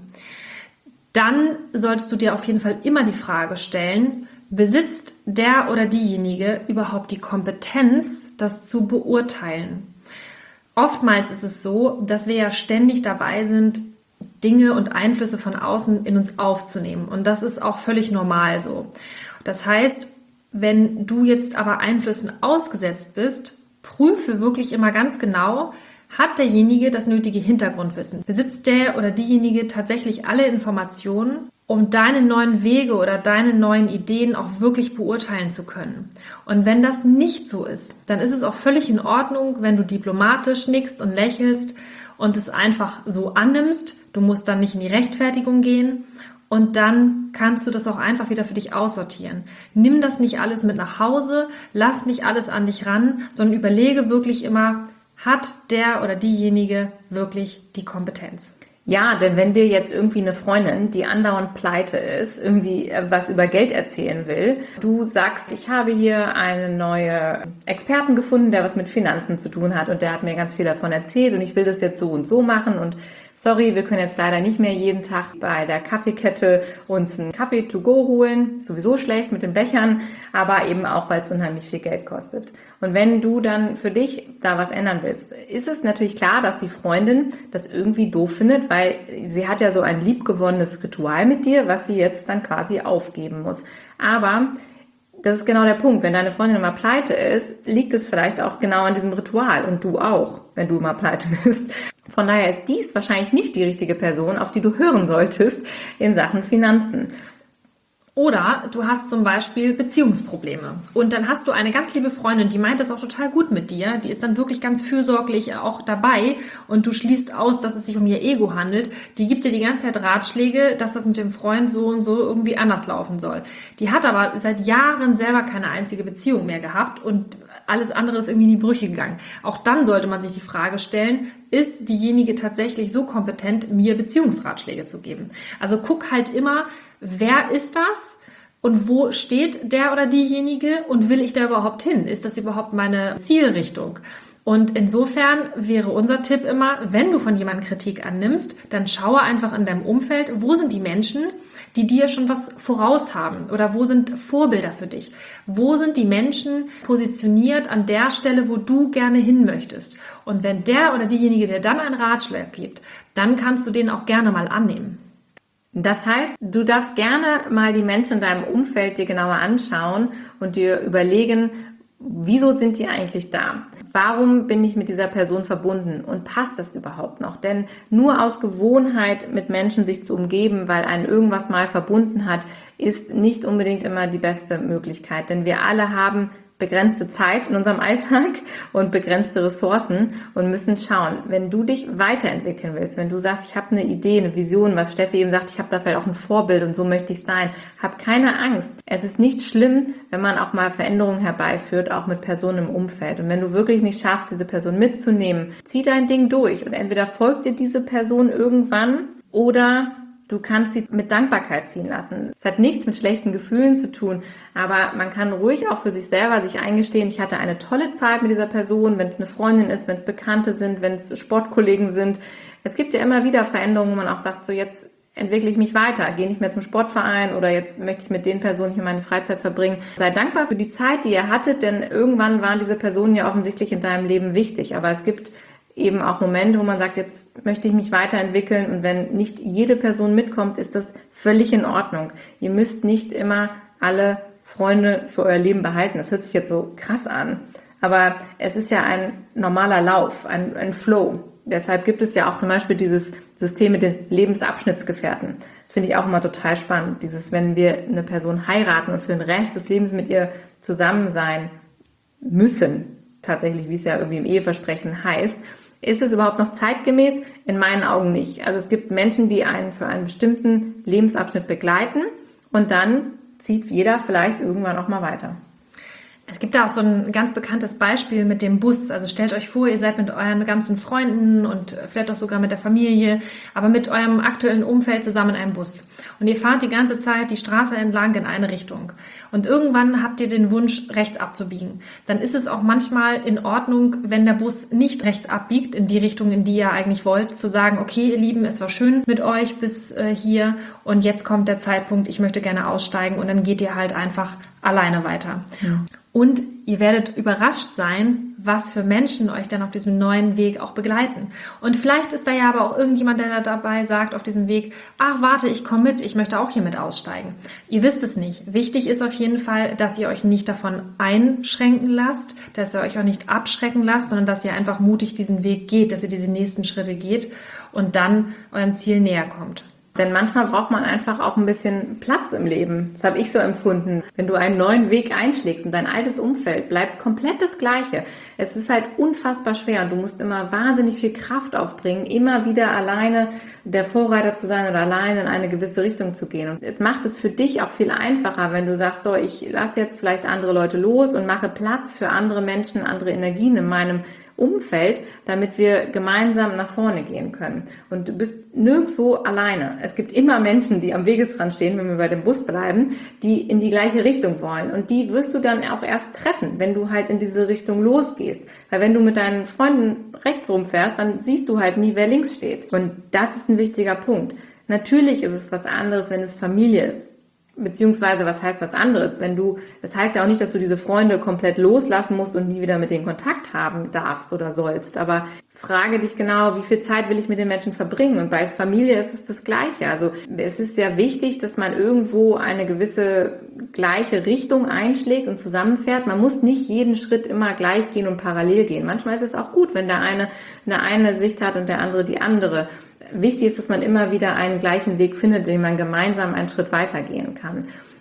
Dann solltest du dir auf jeden Fall immer die Frage stellen, besitzt der oder diejenige überhaupt die Kompetenz, das zu beurteilen? Oftmals ist es so, dass wir ja ständig dabei sind, Dinge und Einflüsse von außen in uns aufzunehmen. Und das ist auch völlig normal so. Das heißt, wenn du jetzt aber Einflüssen ausgesetzt bist, prüfe wirklich immer ganz genau, hat derjenige das nötige Hintergrundwissen? Besitzt der oder diejenige tatsächlich alle Informationen, um deine neuen Wege oder deine neuen Ideen auch wirklich beurteilen zu können? Und wenn das nicht so ist, dann ist es auch völlig in Ordnung, wenn du diplomatisch nickst und lächelst und es einfach so annimmst. Du musst dann nicht in die Rechtfertigung gehen und dann kannst du das auch einfach wieder für dich aussortieren. Nimm das nicht alles mit nach Hause, lass nicht alles an dich ran, sondern überlege wirklich immer, hat der oder diejenige wirklich die Kompetenz? Ja, denn wenn dir jetzt irgendwie eine Freundin, die andauernd pleite ist, irgendwie was über Geld erzählen will, du sagst, ich habe hier einen neuen Experten gefunden, der was mit Finanzen zu tun hat und der hat mir ganz viel davon erzählt und ich will das jetzt so und so machen und sorry, wir können jetzt leider nicht mehr jeden Tag bei der Kaffeekette uns einen Kaffee to go holen. Ist sowieso schlecht mit den Bechern, aber eben auch, weil es unheimlich viel Geld kostet. Und wenn du dann für dich da was ändern willst, ist es natürlich klar, dass die Freundin das irgendwie doof findet, weil sie hat ja so ein liebgewonnenes Ritual mit dir, was sie jetzt dann quasi aufgeben muss. Aber das ist genau der Punkt. Wenn deine Freundin mal pleite ist, liegt es vielleicht auch genau an diesem Ritual und du auch, wenn du mal pleite bist. Von daher ist dies wahrscheinlich nicht die richtige Person, auf die du hören solltest in Sachen Finanzen. Oder du hast zum Beispiel Beziehungsprobleme und dann hast du eine ganz liebe Freundin, die meint das auch total gut mit dir, die ist dann wirklich ganz fürsorglich auch dabei und du schließt aus, dass es sich um ihr Ego handelt. Die gibt dir die ganze Zeit Ratschläge, dass das mit dem Freund so und so irgendwie anders laufen soll. Die hat aber seit Jahren selber keine einzige Beziehung mehr gehabt und alles andere ist irgendwie in die Brüche gegangen. Auch dann sollte man sich die Frage stellen, ist diejenige tatsächlich so kompetent, mir Beziehungsratschläge zu geben? Also guck halt immer, wer ist das und wo steht der oder diejenige und will ich da überhaupt hin? Ist das überhaupt meine Zielrichtung? Und insofern wäre unser Tipp immer, wenn du von jemandem Kritik annimmst, dann schaue einfach in deinem Umfeld, wo sind die Menschen, die dir schon was voraus haben oder wo sind Vorbilder für dich? Wo sind die Menschen positioniert an der Stelle, wo du gerne hin möchtest? Und wenn der oder diejenige dir dann einen Ratschlag gibt, dann kannst du den auch gerne mal annehmen. Das heißt, du darfst gerne mal die Menschen in deinem Umfeld dir genauer anschauen und dir überlegen, wieso sind die eigentlich da? Warum bin ich mit dieser Person verbunden und passt das überhaupt noch? Denn nur aus Gewohnheit mit Menschen sich zu umgeben, weil einen irgendwas mal verbunden hat, ist nicht unbedingt immer die beste Möglichkeit. Denn wir alle haben begrenzte Zeit in unserem Alltag und begrenzte Ressourcen und müssen schauen, wenn du dich weiterentwickeln willst, wenn du sagst, ich habe eine Idee, eine Vision, was Steffi eben sagt, ich habe da vielleicht auch ein Vorbild und so möchte ich sein, hab keine Angst. Es ist nicht schlimm, wenn man auch mal Veränderungen herbeiführt, auch mit Personen im Umfeld. Und wenn du wirklich nicht schaffst, diese Person mitzunehmen, zieh dein Ding durch und entweder folgt dir diese Person irgendwann oder du kannst sie mit Dankbarkeit ziehen lassen. Es hat nichts mit schlechten Gefühlen zu tun, aber man kann ruhig auch für sich selber sich eingestehen, ich hatte eine tolle Zeit mit dieser Person, wenn es eine Freundin ist, wenn es Bekannte sind, wenn es Sportkollegen sind. Es gibt ja immer wieder Veränderungen, wo man auch sagt, so jetzt entwickle ich mich weiter, gehe nicht mehr zum Sportverein oder jetzt möchte ich mit den Personen hier meine Freizeit verbringen. Sei dankbar für die Zeit, die ihr hattet, denn irgendwann waren diese Personen ja offensichtlich in deinem Leben wichtig, aber es gibt eben auch Momente, wo man sagt, jetzt möchte ich mich weiterentwickeln und wenn nicht jede Person mitkommt, ist das völlig in Ordnung. Ihr müsst nicht immer alle Freunde für euer Leben behalten. Das hört sich jetzt so krass an, aber es ist ja ein normaler Lauf, ein, ein Flow. Deshalb gibt es ja auch zum Beispiel dieses System mit den Lebensabschnittsgefährten. Das finde ich auch immer total spannend. Dieses, wenn wir eine Person heiraten und für den Rest des Lebens mit ihr zusammen sein müssen, tatsächlich, wie es ja irgendwie im Eheversprechen heißt, ist es überhaupt noch zeitgemäß? In meinen Augen nicht. Also es gibt Menschen, die einen für einen bestimmten Lebensabschnitt begleiten und dann zieht jeder vielleicht irgendwann auch mal weiter. Es gibt da auch so ein ganz bekanntes Beispiel mit dem Bus. Also stellt euch vor, ihr seid mit euren ganzen Freunden und vielleicht auch sogar mit der Familie, aber mit eurem aktuellen Umfeld zusammen in einem Bus. Und ihr fahrt die ganze Zeit die Straße entlang in eine Richtung. Und irgendwann habt ihr den Wunsch, rechts abzubiegen. Dann ist es auch manchmal in Ordnung, wenn der Bus nicht rechts abbiegt, in die Richtung, in die ihr eigentlich wollt, zu sagen, okay, ihr Lieben, es war schön mit euch bis äh, hier und jetzt kommt der Zeitpunkt, ich möchte gerne aussteigen und dann geht ihr halt einfach alleine weiter. Ja. Und ihr werdet überrascht sein, was für Menschen euch dann auf diesem neuen Weg auch begleiten. Und vielleicht ist da ja aber auch irgendjemand, der da dabei sagt auf diesem Weg, ach warte, ich komme mit, ich möchte auch hier mit aussteigen. Ihr wisst es nicht. Wichtig ist auf jeden Fall, dass ihr euch nicht davon einschränken lasst, dass ihr euch auch nicht abschrecken lasst, sondern dass ihr einfach mutig diesen Weg geht, dass ihr diese nächsten Schritte geht und dann eurem Ziel näher kommt. Denn manchmal braucht man einfach auch ein bisschen Platz im Leben. Das habe ich so empfunden. Wenn du einen neuen Weg einschlägst und dein altes Umfeld bleibt komplett das Gleiche. Es ist halt unfassbar schwer und du musst immer wahnsinnig viel Kraft aufbringen, immer wieder alleine der Vorreiter zu sein oder alleine in eine gewisse Richtung zu gehen. Und es macht es für dich auch viel einfacher, wenn du sagst, so, ich lasse jetzt vielleicht andere Leute los und mache Platz für andere Menschen, andere Energien in meinem Umfeld, damit wir gemeinsam nach vorne gehen können. Und du bist nirgendwo alleine. Es gibt immer Menschen, die am Wegesrand stehen, wenn wir bei dem Bus bleiben, die in die gleiche Richtung wollen. Und die wirst du dann auch erst treffen, wenn du halt in diese Richtung losgehst. Weil wenn du mit deinen Freunden rechts rumfährst, dann siehst du halt nie, wer links steht. Und das ist ein wichtiger Punkt. Natürlich ist es was anderes, wenn es Familie ist. Beziehungsweise, was heißt was anderes? Wenn du, das heißt ja auch nicht, dass du diese Freunde komplett loslassen musst und nie wieder mit denen Kontakt haben darfst oder sollst. Aber frage dich genau, wie viel Zeit will ich mit den Menschen verbringen? Und bei Familie ist es das Gleiche. Also es ist sehr wichtig, dass man irgendwo eine gewisse gleiche Richtung einschlägt und zusammenfährt. Man muss nicht jeden Schritt immer gleich gehen und parallel gehen. Manchmal ist es auch gut, wenn der eine eine eine Sicht hat und der andere die andere. Wichtig ist, dass man immer wieder einen gleichen Weg findet, den man gemeinsam einen Schritt weitergehen kann.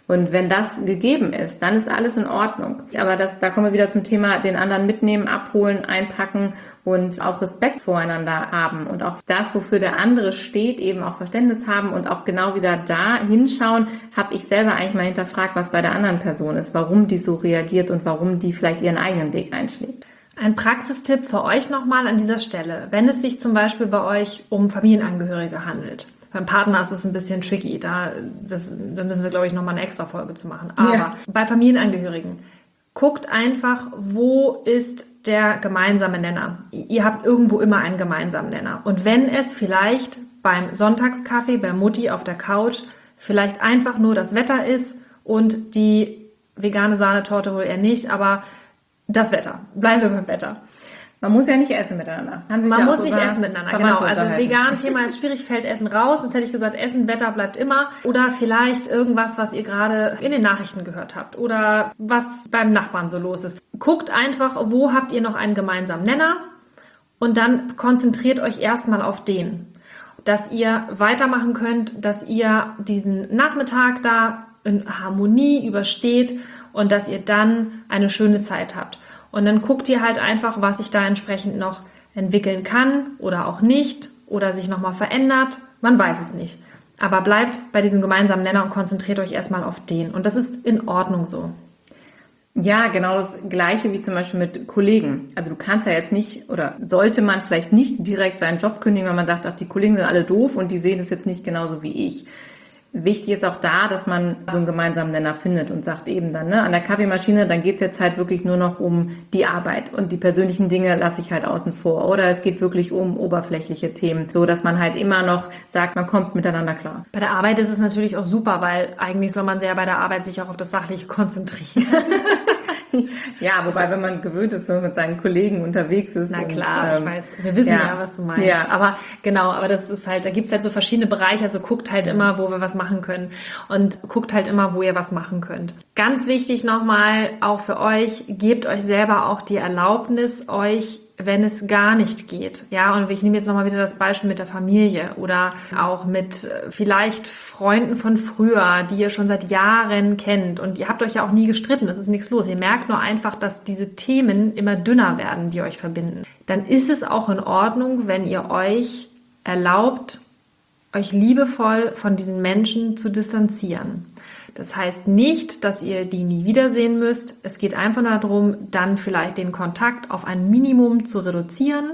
Und wenn das gegeben ist, dann ist alles in Ordnung. Aber das, da kommen wir wieder zum Thema, den anderen mitnehmen, abholen, einpacken und auch Respekt voreinander haben. Und auch das, wofür der andere steht, eben auch Verständnis haben und auch genau wieder da hinschauen, habe ich selber eigentlich mal hinterfragt, was bei der anderen Person ist, warum die so reagiert und warum die vielleicht ihren eigenen Weg einschlägt. Ein Praxistipp für euch nochmal an dieser Stelle, wenn es sich zum Beispiel bei euch um Familienangehörige handelt. Beim Partner ist es ein bisschen tricky, da, das, da müssen wir, glaube ich, nochmal eine extra Folge zu machen. Aber ja. Bei Familienangehörigen, guckt einfach, wo ist der gemeinsame Nenner. Ihr habt irgendwo immer einen gemeinsamen Nenner. Und wenn es vielleicht beim Sonntagskaffee, bei Mutti auf der Couch, vielleicht einfach nur das Wetter ist und die vegane Sahnetorte wohl eher nicht, aber das Wetter. Bleiben wir beim Wetter. Man muss ja nicht essen miteinander. Man ja muss nicht essen miteinander, genau. Also vegan Thema ist schwierig, fällt Essen raus. Sonst hätte ich gesagt, Essen, Wetter bleibt immer. Oder vielleicht irgendwas, was ihr gerade in den Nachrichten gehört habt. Oder was beim Nachbarn so los ist. Guckt einfach, wo habt ihr noch einen gemeinsamen Nenner? Und dann konzentriert euch erstmal auf den. Dass ihr weitermachen könnt, dass ihr diesen Nachmittag da in Harmonie übersteht und dass ihr dann eine schöne Zeit habt. Und dann guckt ihr halt einfach, was sich da entsprechend noch entwickeln kann oder auch nicht oder sich nochmal verändert. Man weiß es nicht. Aber bleibt bei diesem gemeinsamen Nenner und konzentriert euch erstmal auf den. Und das ist in Ordnung so. Ja, genau das Gleiche wie zum Beispiel mit Kollegen. Also du kannst ja jetzt nicht oder sollte man vielleicht nicht direkt seinen Job kündigen, weil man sagt, ach, die Kollegen sind alle doof und die sehen es jetzt nicht genauso wie ich. Wichtig ist auch da, dass man so einen gemeinsamen Nenner findet und sagt eben dann, ne, an der Kaffeemaschine, dann geht's jetzt halt wirklich nur noch um die Arbeit und die persönlichen Dinge lasse ich halt außen vor. Oder es geht wirklich um oberflächliche Themen, so dass man halt immer noch sagt, man kommt miteinander klar. Bei der Arbeit ist es natürlich auch super, weil eigentlich soll man sehr bei der Arbeit sich auch auf das Sachliche konzentrieren. Ja, wobei, wenn man gewöhnt ist, wenn man mit seinen Kollegen unterwegs ist. Na und, klar, ähm, ich weiß, wir wissen ja, ja was du meinst. Ja. Aber genau, aber das ist halt, da gibt's halt so verschiedene Bereiche, also guckt halt immer, wo wir was machen können und guckt halt immer, wo ihr was machen könnt. Ganz wichtig nochmal, auch für euch, gebt euch selber auch die Erlaubnis, euch, wenn es gar nicht geht. Ja, und ich nehme jetzt nochmal wieder das Beispiel mit der Familie oder auch mit vielleicht Freunden von früher, die ihr schon seit Jahren kennt und ihr habt euch ja auch nie gestritten, es ist nichts los. Ihr merkt nur einfach, dass diese Themen immer dünner werden, die euch verbinden. Dann ist es auch in Ordnung, wenn ihr euch erlaubt, euch liebevoll von diesen Menschen zu distanzieren. Das heißt nicht, dass ihr die nie wiedersehen müsst. Es geht einfach nur darum, dann vielleicht den Kontakt auf ein Minimum zu reduzieren,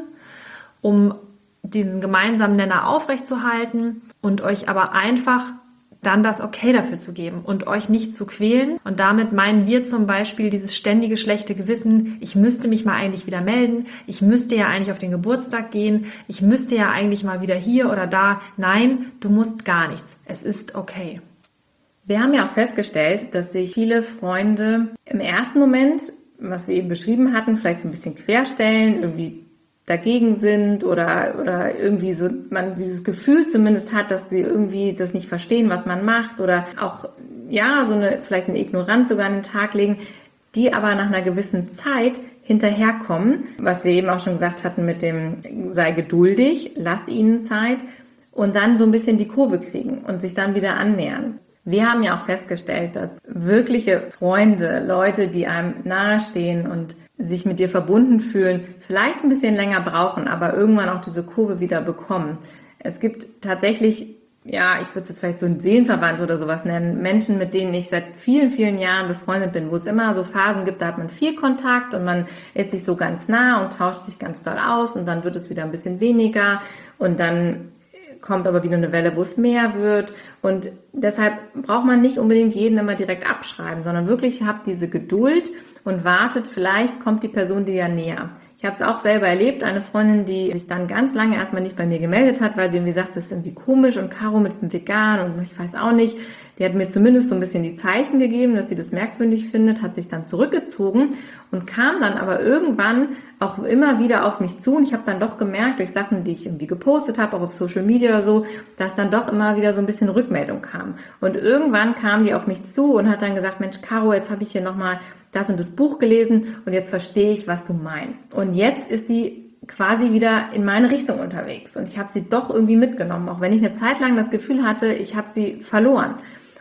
um diesen gemeinsamen Nenner aufrechtzuerhalten und euch aber einfach dann das Okay dafür zu geben und euch nicht zu quälen. Und damit meinen wir zum Beispiel dieses ständige schlechte Gewissen, ich müsste mich mal eigentlich wieder melden, ich müsste ja eigentlich auf den Geburtstag gehen, ich müsste ja eigentlich mal wieder hier oder da. Nein, du musst gar nichts. Es ist okay. Wir haben ja auch festgestellt, dass sich viele Freunde im ersten Moment, was wir eben beschrieben hatten, vielleicht so ein bisschen querstellen, irgendwie dagegen sind oder oder irgendwie so man dieses Gefühl zumindest hat, dass sie irgendwie das nicht verstehen, was man macht oder auch ja so eine vielleicht eine Ignoranz sogar an den Tag legen, die aber nach einer gewissen Zeit hinterherkommen, was wir eben auch schon gesagt hatten mit dem sei geduldig, lass ihnen Zeit und dann so ein bisschen die Kurve kriegen und sich dann wieder annähern. Wir haben ja auch festgestellt, dass wirkliche Freunde, Leute, die einem nahestehen und sich mit dir verbunden fühlen, vielleicht ein bisschen länger brauchen, aber irgendwann auch diese Kurve wieder bekommen. Es gibt tatsächlich, ja, ich würde es jetzt vielleicht so ein Seelenverwandt oder sowas nennen, Menschen, mit denen ich seit vielen, vielen Jahren befreundet bin, wo es immer so Phasen gibt, da hat man viel Kontakt und man ist sich so ganz nah und tauscht sich ganz doll aus und dann wird es wieder ein bisschen weniger und dann kommt aber wieder eine Welle, wo es mehr wird und deshalb braucht man nicht unbedingt jeden immer direkt abschreiben, sondern wirklich habt diese Geduld und wartet, vielleicht kommt die Person dir ja näher. Ich habe es auch selber erlebt, eine Freundin, die sich dann ganz lange erstmal nicht bei mir gemeldet hat, weil sie irgendwie sagt, das ist irgendwie komisch und Caro mit diesem Vegan und ich weiß auch nicht. Die hat mir zumindest so ein bisschen die Zeichen gegeben, dass sie das merkwürdig findet, hat sich dann zurückgezogen und kam dann aber irgendwann auch immer wieder auf mich zu und ich habe dann doch gemerkt, durch Sachen, die ich irgendwie gepostet habe, auch auf Social Media oder so, dass dann doch immer wieder so ein bisschen Rückmeldung kam. Und irgendwann kam die auf mich zu und hat dann gesagt, Mensch Caro, jetzt habe ich hier nochmal das und das Buch gelesen und jetzt verstehe ich, was du meinst. Und jetzt ist sie quasi wieder in meine Richtung unterwegs und ich habe sie doch irgendwie mitgenommen, auch wenn ich eine Zeit lang das Gefühl hatte, ich habe sie verloren.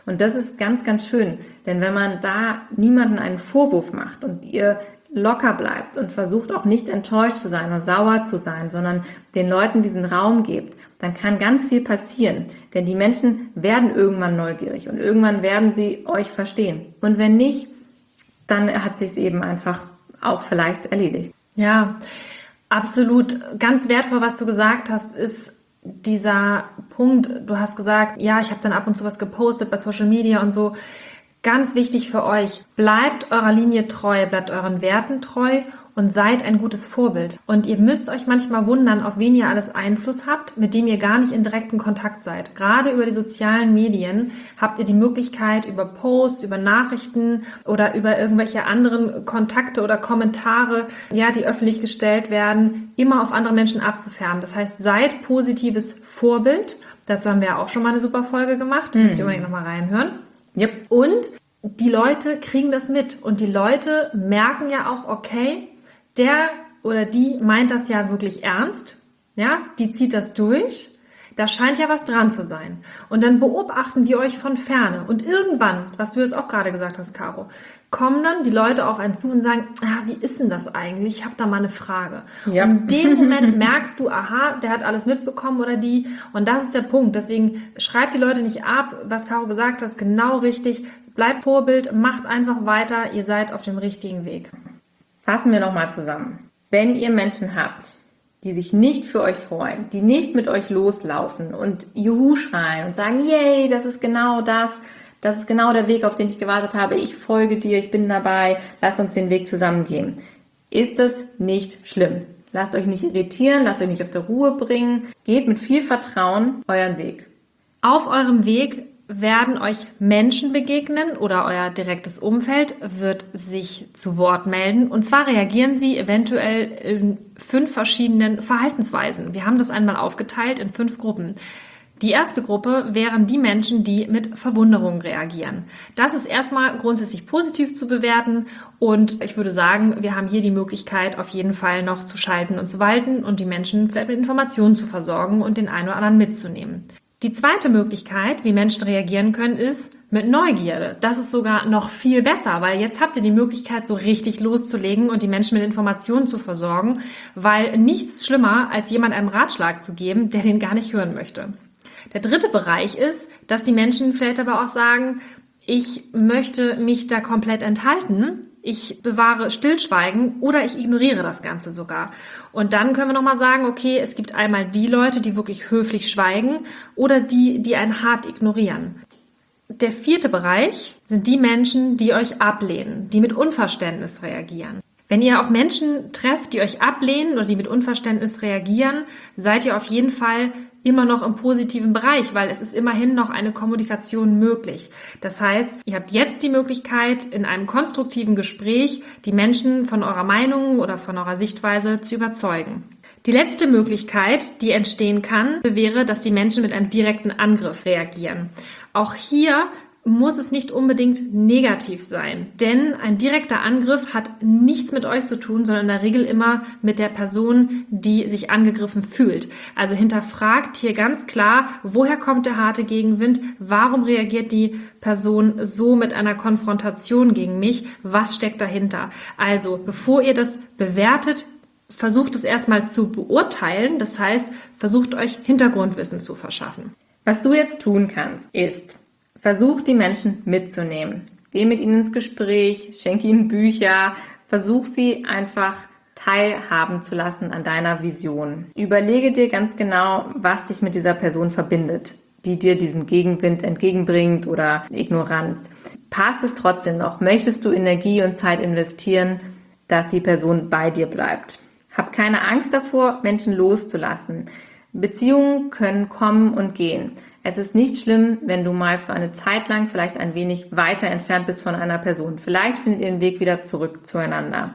Und das ist ganz, ganz schön, denn wenn man da niemanden einen Vorwurf macht und ihr locker bleibt und versucht auch nicht enttäuscht zu sein oder sauer zu sein, sondern den Leuten diesen Raum gibt, dann kann ganz viel passieren. Denn die Menschen werden irgendwann neugierig und irgendwann werden sie euch verstehen. Und wenn nicht, dann hat sich es eben einfach auch vielleicht erledigt. Ja, absolut. Ganz wertvoll, was du gesagt hast, ist dieser Punkt. Du hast gesagt, ja, ich habe dann ab und zu was gepostet bei Social Media und so. Ganz wichtig für euch, bleibt eurer Linie treu, bleibt euren Werten treu und seid ein gutes Vorbild. Und ihr müsst euch manchmal wundern, auf wen ihr alles Einfluss habt, mit dem ihr gar nicht in direkten Kontakt seid. Gerade über die sozialen Medien habt ihr die Möglichkeit, über Posts, über Nachrichten oder über irgendwelche anderen Kontakte oder Kommentare, ja, die öffentlich gestellt werden, immer auf andere Menschen abzufärben. Das heißt, seid positives Vorbild. Dazu haben wir ja auch schon mal eine super Folge gemacht. Mhm. Müsst ihr unbedingt nochmal reinhören. Yep. Und die Leute kriegen das mit und die Leute merken ja auch, okay, der oder die meint das ja wirklich ernst, ja, die zieht das durch, da scheint ja was dran zu sein. Und dann beobachten die euch von Ferne und irgendwann, was du jetzt auch gerade gesagt hast, Caro, kommen dann die Leute auf einen zu und sagen, ah, wie ist denn das eigentlich? Ich habe da mal eine Frage. Ja. Und in dem Moment merkst du, aha, der hat alles mitbekommen oder die. Und das ist der Punkt. Deswegen schreibt die Leute nicht ab, was Caro gesagt hat, ist genau richtig. Bleibt Vorbild, macht einfach weiter, ihr seid auf dem richtigen Weg. Fassen wir nochmal zusammen. Wenn ihr Menschen habt, die sich nicht für euch freuen, die nicht mit euch loslaufen und Juhu schreien und sagen, yay, das ist genau das, das ist genau der Weg, auf den ich gewartet habe, ich folge dir, ich bin dabei, lasst uns den Weg zusammen gehen. Ist das nicht schlimm? Lasst euch nicht irritieren, lasst euch nicht auf der Ruhe bringen, geht mit viel Vertrauen euren Weg. Auf eurem Weg werden euch Menschen begegnen oder euer direktes Umfeld wird sich zu Wort melden. Und zwar reagieren sie eventuell in fünf verschiedenen Verhaltensweisen. Wir haben das einmal aufgeteilt in fünf Gruppen. Die erste Gruppe wären die Menschen, die mit Verwunderung reagieren. Das ist erstmal grundsätzlich positiv zu bewerten und ich würde sagen, wir haben hier die Möglichkeit, auf jeden Fall noch zu schalten und zu walten und die Menschen vielleicht mit Informationen zu versorgen und den einen oder anderen mitzunehmen. Die zweite Möglichkeit, wie Menschen reagieren können, ist mit Neugierde. Das ist sogar noch viel besser, weil jetzt habt ihr die Möglichkeit, so richtig loszulegen und die Menschen mit Informationen zu versorgen, weil nichts schlimmer, als jemand einen Ratschlag zu geben, der den gar nicht hören möchte. Der dritte Bereich ist, dass die Menschen vielleicht aber auch sagen, ich möchte mich da komplett enthalten, ich bewahre Stillschweigen oder ich ignoriere das Ganze sogar. Und dann können wir nochmal sagen, okay, es gibt einmal die Leute, die wirklich höflich schweigen oder die, die einen hart ignorieren. Der vierte Bereich sind die Menschen, die euch ablehnen, die mit Unverständnis reagieren. Wenn ihr auf Menschen trefft, die euch ablehnen oder die mit Unverständnis reagieren, seid ihr auf jeden Fall immer noch im positiven Bereich, weil es ist immerhin noch eine Kommunikation möglich. Das heißt, ihr habt jetzt die Möglichkeit, in einem konstruktiven Gespräch die Menschen von eurer Meinung oder von eurer Sichtweise zu überzeugen. Die letzte Möglichkeit, die entstehen kann, wäre, dass die Menschen mit einem direkten Angriff reagieren. Auch hier muss es nicht unbedingt negativ sein, denn ein direkter Angriff hat nichts mit euch zu tun, sondern in der Regel immer mit der Person, die sich angegriffen fühlt. Also hinterfragt hier ganz klar, woher kommt der harte Gegenwind, warum reagiert die Person so mit einer Konfrontation gegen mich, was steckt dahinter? Also bevor ihr das bewertet, versucht es erstmal zu beurteilen, das heißt, versucht euch Hintergrundwissen zu verschaffen. Was du jetzt tun kannst, ist, versuch die Menschen mitzunehmen. Geh mit ihnen ins Gespräch, schenk ihnen Bücher, versuch sie einfach teilhaben zu lassen an deiner Vision. Überlege dir ganz genau, was dich mit dieser Person verbindet, die dir diesen Gegenwind entgegenbringt oder Ignoranz. Passt es trotzdem noch? Möchtest du Energie und Zeit investieren, dass die Person bei dir bleibt? Hab keine Angst davor, Menschen loszulassen. Beziehungen können kommen und gehen. Es ist nicht schlimm, wenn du mal für eine Zeit lang vielleicht ein wenig weiter entfernt bist von einer Person. Vielleicht findet ihr den Weg wieder zurück zueinander.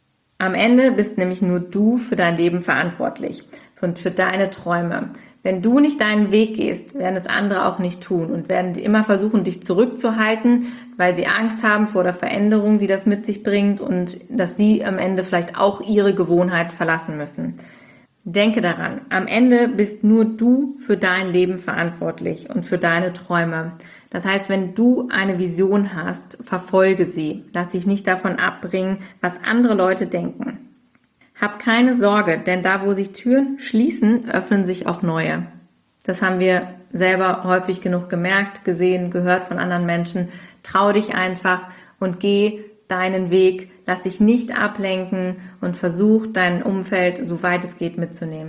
Am Ende bist nämlich nur du für dein Leben verantwortlich und für deine Träume. Wenn du nicht deinen Weg gehst, werden es andere auch nicht tun und werden immer versuchen, dich zurückzuhalten, weil sie Angst haben vor der Veränderung, die das mit sich bringt und dass sie am Ende vielleicht auch ihre Gewohnheit verlassen müssen. Denke daran, am Ende bist nur du für dein Leben verantwortlich und für deine Träume. Das heißt, wenn du eine Vision hast, verfolge sie. Lass dich nicht davon abbringen, was andere Leute denken. Hab keine Sorge, denn da, wo sich Türen schließen, öffnen sich auch neue. Das haben wir selber häufig genug gemerkt, gesehen, gehört von anderen Menschen. Trau dich einfach und geh deinen Weg. Lass dich nicht ablenken und versuch, dein Umfeld so weit es geht mitzunehmen.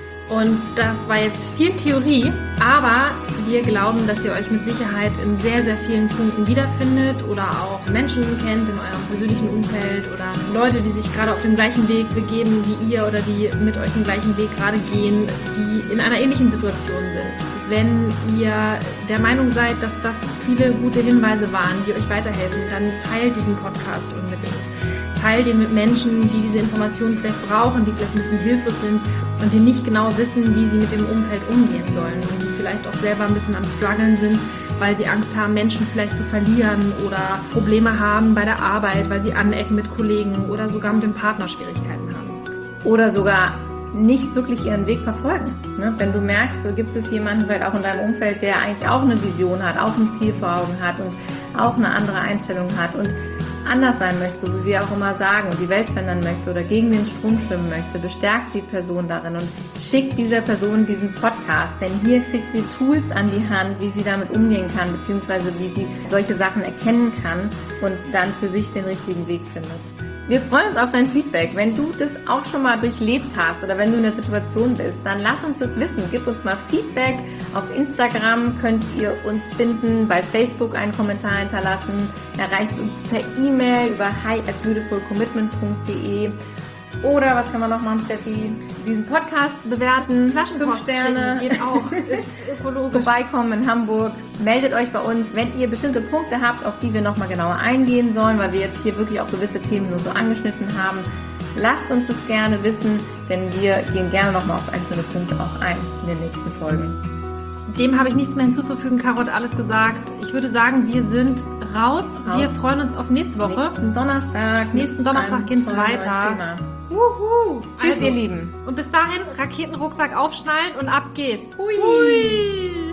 Und das war jetzt viel Theorie, aber wir glauben, dass ihr euch mit Sicherheit in sehr, sehr vielen Punkten wiederfindet oder auch Menschen kennt in eurem persönlichen Umfeld oder Leute, die sich gerade auf den gleichen Weg begeben wie ihr oder die mit euch den gleichen Weg gerade gehen, die in einer ähnlichen Situation sind. Wenn ihr der Meinung seid, dass das viele gute Hinweise waren, die euch weiterhelfen, dann teilt diesen Podcast unbedingt. Teilt ihn mit Menschen, die diese Informationen vielleicht brauchen, die vielleicht ein bisschen hilflos sind und die nicht genau wissen, wie sie mit dem Umfeld umgehen sollen und die vielleicht auch selber ein bisschen am Struggeln sind, weil sie Angst haben, Menschen vielleicht zu verlieren oder Probleme haben bei der Arbeit, weil sie anecken mit Kollegen oder sogar mit dem Partner Schwierigkeiten haben. Oder sogar nicht wirklich ihren Weg verfolgen. Ne? Wenn du merkst, so gibt es jemanden vielleicht auch in deinem Umfeld, der eigentlich auch eine Vision hat, auch ein Ziel vor Augen hat und auch eine andere Einstellung hat und anders sein möchte, so wie wir auch immer sagen, und die Welt verändern möchte oder gegen den Strom schwimmen möchte, bestärkt die Person darin und schickt dieser Person diesen Podcast, denn hier kriegt sie Tools an die Hand, wie sie damit umgehen kann, beziehungsweise wie sie solche Sachen erkennen kann und dann für sich den richtigen Weg findet. Wir freuen uns auf dein Feedback. Wenn du das auch schon mal durchlebt hast oder wenn du in der Situation bist, dann lass uns das wissen. Gib uns mal Feedback. Auf Instagram könnt ihr uns finden, bei Facebook einen Kommentar hinterlassen. Erreicht uns per E-Mail über hi at beautiful commitment punkt de. Oder was kann man noch machen, Steffi? Diesen Podcast bewerten. Flaschenpost Sterne. Geht auch. Ist ökologisch. Vorbeikommen in Hamburg. Meldet euch bei uns, wenn ihr bestimmte Punkte habt, auf die wir nochmal genauer eingehen sollen, weil wir jetzt hier wirklich auch gewisse Themen nur so angeschnitten haben. Lasst uns das gerne wissen, denn wir gehen gerne nochmal auf einzelne Punkte auch ein in den nächsten Folgen. Dem habe ich nichts mehr hinzuzufügen. Caro hat alles gesagt. Ich würde sagen, wir sind raus. raus. Wir freuen uns auf nächste Woche. Nächsten Donnerstag. Nächsten Donnerstag geht's weiter. Wuhu. Tschüss, also, ihr Lieben. Und bis dahin Raketenrucksack aufschnallen und ab geht's. Hui. Hui.